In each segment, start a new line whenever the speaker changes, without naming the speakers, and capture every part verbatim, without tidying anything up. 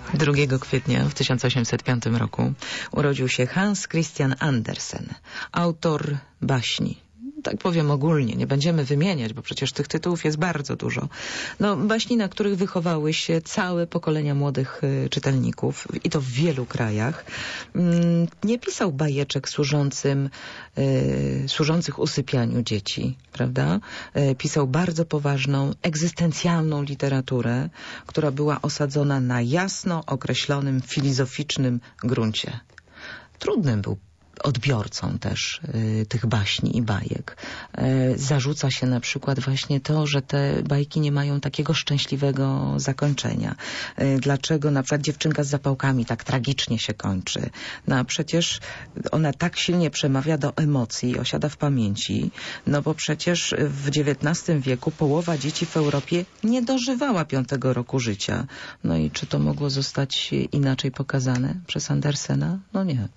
drugiego kwietnia w tysiąc osiemset piątym roku urodził się Hans Christian Andersen, autor baśni. Tak powiem ogólnie, nie będziemy wymieniać, bo przecież tych tytułów jest bardzo dużo. No, baśni, na których wychowały się całe pokolenia młodych y, czytelników i to w wielu krajach. Mm, nie pisał bajeczek służącym, y, służących usypianiu dzieci, prawda? Y, pisał bardzo poważną, egzystencjalną literaturę, która była osadzona na jasno określonym, filozoficznym gruncie. Trudnym był odbiorcą też y, tych baśni i bajek. Y, zarzuca się na przykład właśnie to, że te bajki nie mają takiego szczęśliwego zakończenia. Y, dlaczego na przykład Dziewczynka z zapałkami tak tragicznie się kończy? No a przecież ona tak silnie przemawia do emocji, osiada w pamięci, no bo przecież w dziewiętnastym wieku połowa dzieci w Europie nie dożywała piątego roku życia. No i czy to mogło zostać inaczej pokazane przez Andersena? No nie.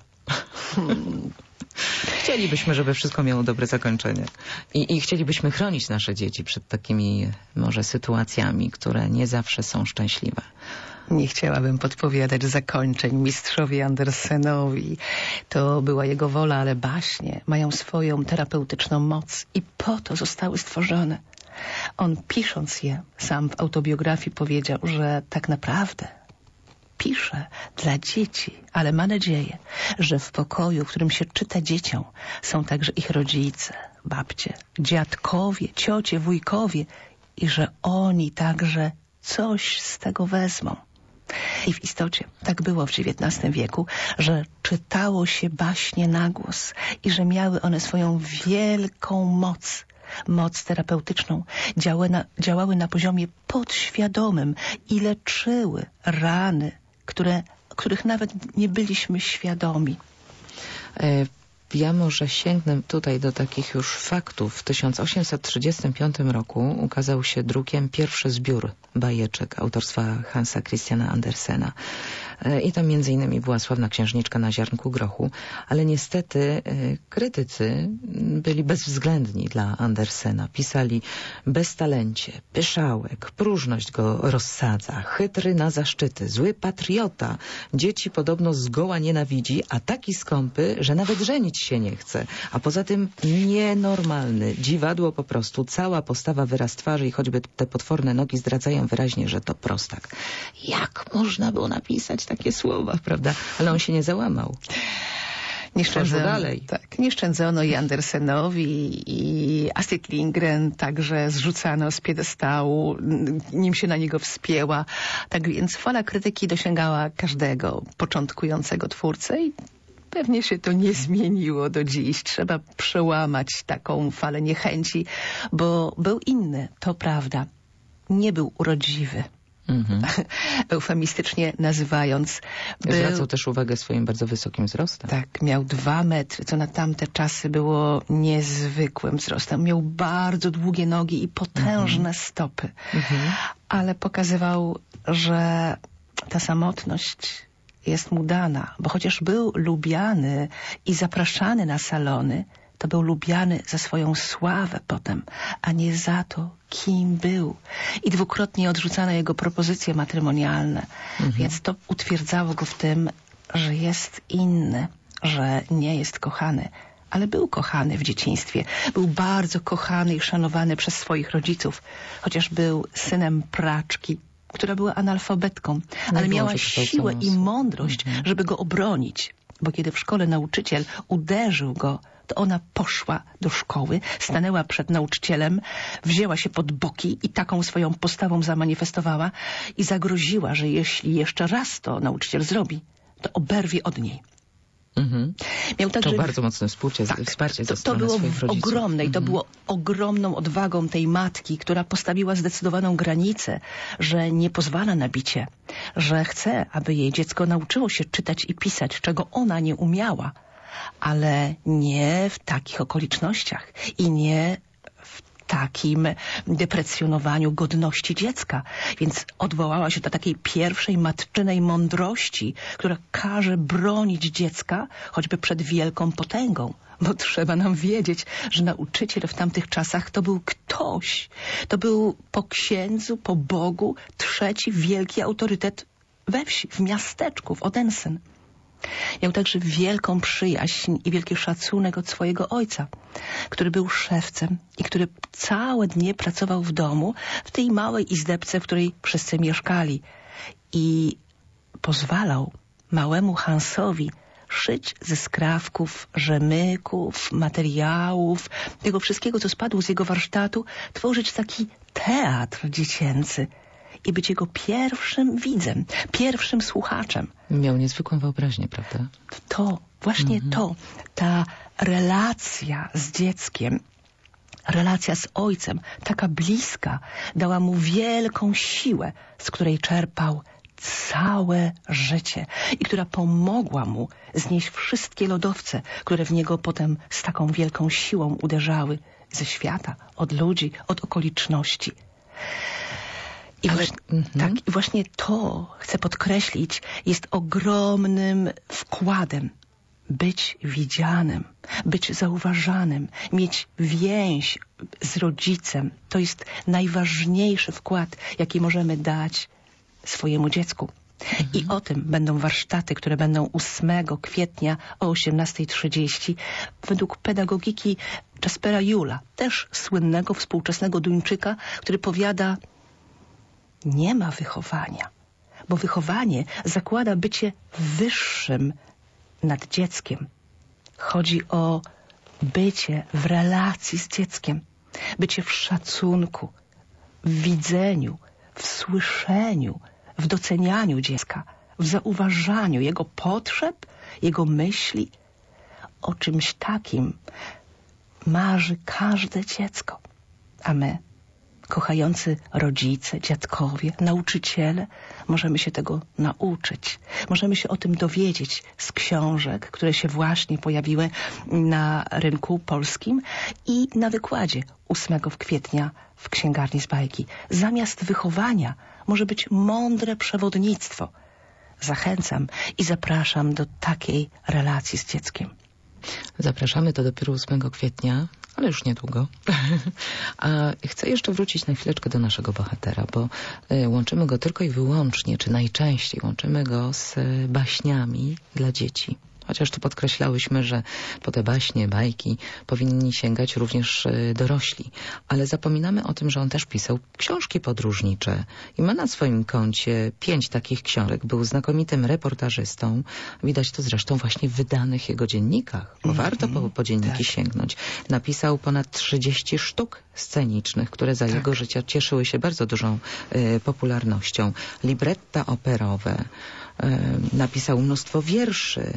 Chcielibyśmy, żeby wszystko miało dobre zakończenie. I, I chcielibyśmy chronić nasze dzieci przed takimi może sytuacjami, które nie zawsze są szczęśliwe.
Nie chciałabym podpowiadać zakończeń mistrzowi Andersenowi. To była jego wola, ale baśnie mają swoją terapeutyczną moc i po to zostały stworzone. On, pisząc je, sam w autobiografii powiedział, że tak naprawdę pisze dla dzieci, ale ma nadzieję, że w pokoju, w którym się czyta dzieciom, są także ich rodzice, babcie, dziadkowie, ciocie, wujkowie i że oni także coś z tego wezmą. I w istocie tak było w dziewiętnastym wieku, że czytało się baśnie na głos i że miały one swoją wielką moc. Moc terapeutyczną, działały na, działały na poziomie podświadomym i leczyły rany, które, których nawet nie byliśmy świadomi.
E Ja może sięgnę tutaj do takich już faktów. W tysiąc osiemset trzydziestym piątym roku ukazał się drukiem pierwszy zbiór bajeczek autorstwa Hansa Christiana Andersena. I tam między innymi była Sławna księżniczka na ziarnku grochu, ale niestety krytycy byli bezwzględni dla Andersena. Pisali: beztalencie, pyszałek, próżność go rozsadza, chytry na zaszczyty, zły patriota, dzieci podobno zgoła nienawidzi, a taki skąpy, że nawet żenić się nie chce. A poza tym nienormalny, dziwadło po prostu, cała postawa, wyraz twarzy i choćby te potworne nogi zdradzają wyraźnie, że to prostak. Jak można było napisać takie słowa, prawda? Ale on się nie załamał.
Nie szczędzono, dalej. Tak, nie szczędzono i Andersenowi, i Astrid Lindgren także zrzucano z piedestału, nim się na niego wspięła. Tak więc fala krytyki dosięgała każdego początkującego twórcę i pewnie się to nie zmieniło do dziś. Trzeba przełamać taką falę niechęci, bo był inny, to prawda. Nie był urodziwy. Mm-hmm. Eufemistycznie nazywając. Był...
Zwracał też uwagę swoim bardzo wysokim wzrostem.
Tak, miał dwa metry, co na tamte czasy było niezwykłym wzrostem. Miał bardzo długie nogi i potężne mm-hmm. stopy. Mm-hmm. Ale pokazywał, że ta samotność jest mu dana, bo chociaż był lubiany i zapraszany na salony, to był lubiany za swoją sławę potem, a nie za to, kim był. I dwukrotnie odrzucano jego propozycje matrymonialne, mhm. więc to utwierdzało go w tym, że jest inny, że nie jest kochany. Ale był kochany w dzieciństwie. Był bardzo kochany i szanowany przez swoich rodziców, chociaż był synem praczki, która była analfabetką, ale miała siłę i mądrość, mhm. żeby go obronić. Bo kiedy w szkole nauczyciel uderzył go, to ona poszła do szkoły, stanęła przed nauczycielem, wzięła się pod boki i taką swoją postawą zamanifestowała i zagroziła, że jeśli jeszcze raz to nauczyciel zrobi, to oberwie od niej.
Mhm. Miał także... To bardzo mocne współcie, tak, wsparcie ze
to, to było
swoich rodziców.
Ogromne i
mhm.
to było ogromną odwagą tej matki, która postawiła zdecydowaną granicę, że nie pozwala na bicie, że chce, aby jej dziecko nauczyło się czytać i pisać, czego ona nie umiała, ale nie w takich okolicznościach i nie w takim deprecjonowaniu godności dziecka. Więc odwołała się do takiej pierwszej matczynej mądrości, która każe bronić dziecka choćby przed wielką potęgą. Bo trzeba nam wiedzieć, że nauczyciel w tamtych czasach to był ktoś. To był po księdzu, po Bogu trzeci wielki autorytet we wsi, w miasteczku, w Odense. Miał także wielką przyjaźń i wielki szacunek od swojego ojca, który był szewcem i który całe dnie pracował w domu, w tej małej izdebce, w której wszyscy mieszkali. I pozwalał małemu Hansowi szyć ze skrawków, rzemyków, materiałów, tego wszystkiego, co spadło z jego warsztatu, tworzyć taki teatr dziecięcy i być jego pierwszym widzem, pierwszym słuchaczem.
Miał niezwykłą wyobraźnię, prawda?
To, właśnie mhm. to, ta relacja z dzieckiem, relacja z ojcem, taka bliska, dała mu wielką siłę, z której czerpał całe życie i która pomogła mu znieść wszystkie lodowce, które w niego potem z taką wielką siłą uderzały ze świata, od ludzi, od okoliczności. I, Ale, właśnie, mm-hmm. tak, I właśnie to, chcę podkreślić, jest ogromnym wkładem. Być widzianym, być zauważanym, mieć więź z rodzicem. To jest najważniejszy wkład, jaki możemy dać swojemu dziecku. Mhm. I o tym będą warsztaty, które będą ósmego kwietnia o osiemnastej trzydzieści według pedagogiki Jaspera Julla, też słynnego współczesnego Duńczyka, który powiada: nie ma wychowania, bo wychowanie zakłada bycie wyższym nad dzieckiem. Chodzi o bycie w relacji z dzieckiem, bycie w szacunku, w widzeniu, w słyszeniu, w docenianiu dziecka, w zauważaniu jego potrzeb, jego myśli. O czymś takim marzy każde dziecko. A my, kochający rodzice, dziadkowie, nauczyciele, możemy się tego nauczyć. Możemy się o tym dowiedzieć z książek, które się właśnie pojawiły na rynku polskim i na wykładzie ósmego kwietnia w Księgarni z Bajki. Zamiast wychowania może być mądre przewodnictwo. Zachęcam i zapraszam do takiej relacji z dzieckiem.
Zapraszamy to dopiero ósmego kwietnia, ale już niedługo. A chcę jeszcze wrócić na chwileczkę do naszego bohatera, bo łączymy go tylko i wyłącznie, czy najczęściej łączymy go z baśniami dla dzieci. Chociaż tu podkreślałyśmy, że po te baśnie, bajki powinni sięgać również dorośli. Ale zapominamy o tym, że on też pisał książki podróżnicze i ma na swoim koncie pięć takich książek. Był znakomitym reportażystą. Widać to zresztą właśnie w wydanych jego dziennikach. Bo mm-hmm. warto po, po dzienniki tak. sięgnąć. Napisał ponad trzydzieści sztuk scenicznych, które za tak. jego życia cieszyły się bardzo dużą y, popularnością. Libretta operowe. Y, napisał mnóstwo wierszy.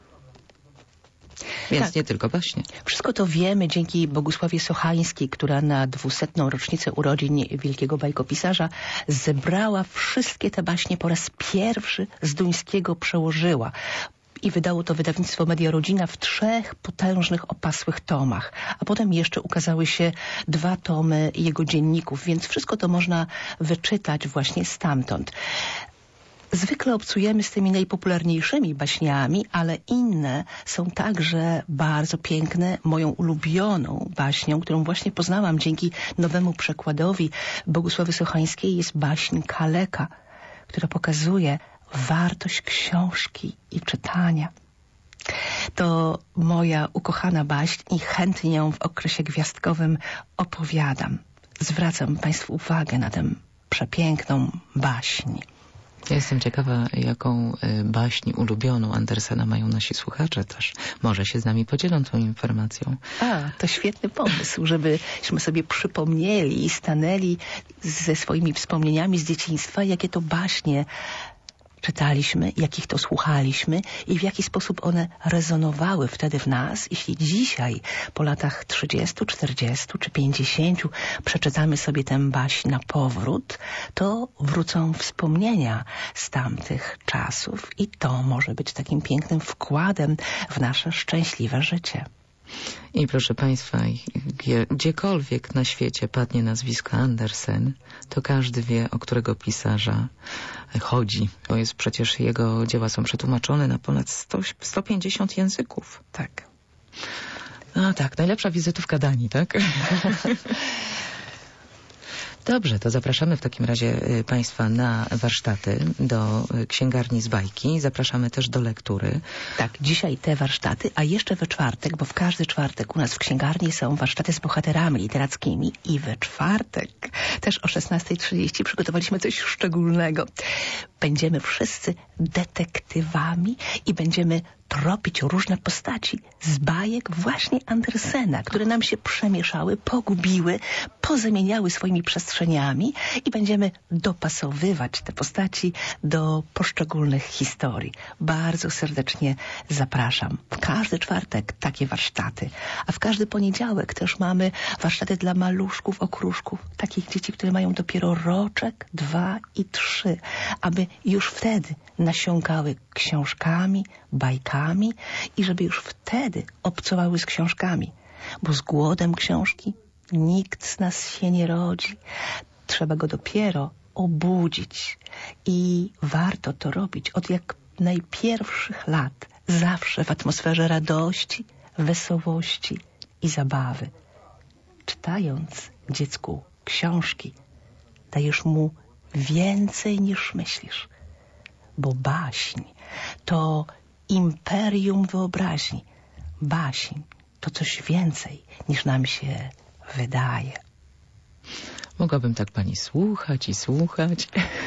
Więc tak. nie tylko baśnie.
Wszystko to wiemy dzięki Bogusławie Sochańskiej, która na dwusetną rocznicę urodzin wielkiego bajkopisarza zebrała wszystkie te baśnie po raz pierwszy z duńskiego przełożyła. I wydało to wydawnictwo Media Rodzina w trzech potężnych, opasłych tomach. A potem jeszcze ukazały się dwa tomy jego dzienników, więc wszystko to można wyczytać właśnie stamtąd. Zwykle obcujemy z tymi najpopularniejszymi baśniami, ale inne są także bardzo piękne. Moją ulubioną baśnią, którą właśnie poznałam dzięki nowemu przekładowi Bogusławy Sochańskiej, jest baśń Kaleka, która pokazuje wartość książki i czytania. To moja ukochana baśń i chętnie ją w okresie gwiazdkowym opowiadam. Zwracam Państwu uwagę na tę przepiękną baśń.
Ja jestem ciekawa, jaką baśń ulubioną Andersena mają nasi słuchacze też. Może się z nami podzielą tą informacją.
A, to świetny pomysł, żebyśmy sobie przypomnieli i stanęli ze swoimi wspomnieniami z dzieciństwa, jakie to baśnie czytaliśmy, jakich to słuchaliśmy i w jaki sposób one rezonowały wtedy w nas. Jeśli dzisiaj, po latach trzydziestu, czterdziestu czy pięćdziesięciu przeczytamy sobie tę baśń na powrót, to wrócą wspomnienia z tamtych czasów i to może być takim pięknym wkładem w nasze szczęśliwe życie.
I proszę Państwa, gdziekolwiek na świecie padnie nazwisko Andersen, to każdy wie, o którego pisarza chodzi. Bo jest przecież jego dzieła są przetłumaczone na ponad sto, sto pięćdziesiąt języków.
Tak.
A tak, najlepsza wizytówka Danii, tak? Dobrze, to zapraszamy w takim razie y, Państwa na warsztaty do y, księgarni z bajki. Zapraszamy też do lektury.
Tak, dzisiaj te warsztaty, a jeszcze we czwartek, bo w każdy czwartek u nas w księgarni są warsztaty z bohaterami literackimi i we czwartek też o szesnastej trzydzieści przygotowaliśmy coś szczególnego. Będziemy wszyscy detektywami i będziemy tropić różne postaci z bajek właśnie Andersena, które nam się przemieszały, pogubiły, pozamieniały swoimi przestrzeniami i będziemy dopasowywać te postaci do poszczególnych historii. Bardzo serdecznie zapraszam. W każdy czwartek takie warsztaty, a w każdy poniedziałek też mamy warsztaty dla maluszków, okruszków, takich dzieci, które mają dopiero roczek, dwa i trzy, aby już wtedy nasiąkały książkami, bajkami i żeby już wtedy obcowały z książkami, bo z głodem książki nikt z nas się nie rodzi. Trzeba go dopiero obudzić i warto to robić od jak najpierwszych lat, zawsze w atmosferze radości, wesołości i zabawy. Czytając dziecku książki, dajesz mu więcej niż myślisz, bo baśń to imperium wyobraźni. Baśń to coś więcej niż nam się wydaje.
Mogłabym tak pani słuchać i słuchać.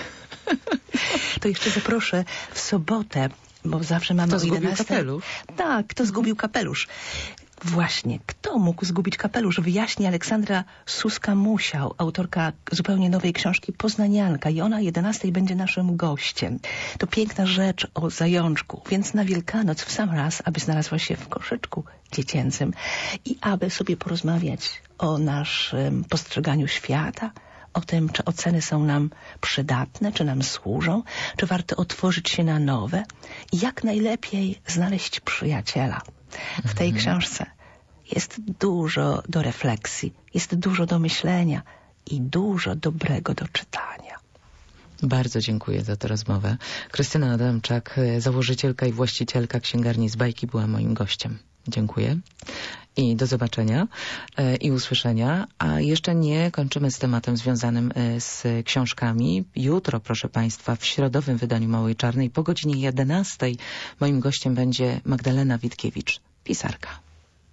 To jeszcze zaproszę w sobotę, bo zawsze mamy
Kto
o
zgubił
jedenastej.
kapelusz?
Tak, kto zgubił kapelusz. Właśnie, kto mógł zgubić kapelusz? Wyjaśni Aleksandra Suska-Musiał, autorka zupełnie nowej książki Poznanianka, i ona o jedenastej będzie naszym gościem. To piękna rzecz o zajączku, więc na Wielkanoc w sam raz, aby znalazła się w koszyczku dziecięcym i aby sobie porozmawiać o naszym postrzeganiu świata, o tym, czy oceny są nam przydatne, czy nam służą, czy warto otworzyć się na nowe i jak najlepiej znaleźć przyjaciela. W tej książce jest dużo do refleksji, jest dużo do myślenia i dużo dobrego do czytania.
Bardzo dziękuję za tę rozmowę. Krystyna Adamczak, założycielka i właścicielka księgarni z bajki, była moim gościem. Dziękuję i do zobaczenia e, i usłyszenia. A jeszcze nie kończymy z tematem związanym e, z książkami. Jutro, proszę Państwa, w środowym wydaniu Małej Czarnej po godzinie jedenastej moim gościem będzie Magdalena Witkiewicz, pisarka.